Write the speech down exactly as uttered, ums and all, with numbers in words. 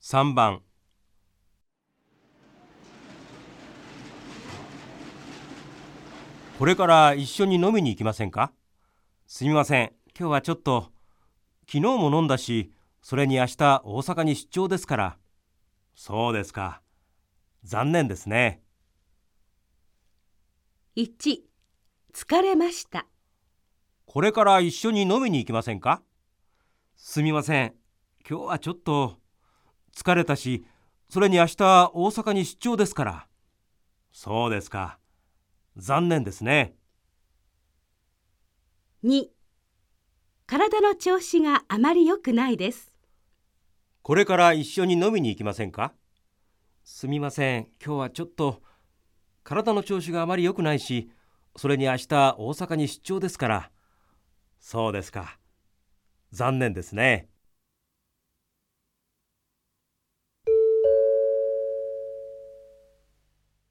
さんばん。これから一緒に飲みに行きませんか？すみません、今日はちょっと。昨日も飲んだし、それに明日大阪に出張ですから。そうですか。残念ですね。 いち、疲れました。 これから一緒に飲みに行きませんか？すみません、今日はちょっと疲れたし、それに明日大阪に出張ですから。そうですか。残念ですね。 に、体の調子があまり良くないです。 これから一緒に飲みに行きませんか？すみません、今日はちょっと体の調子があまり良くないし、それに明日大阪に出張ですから。そうですか。残念ですね。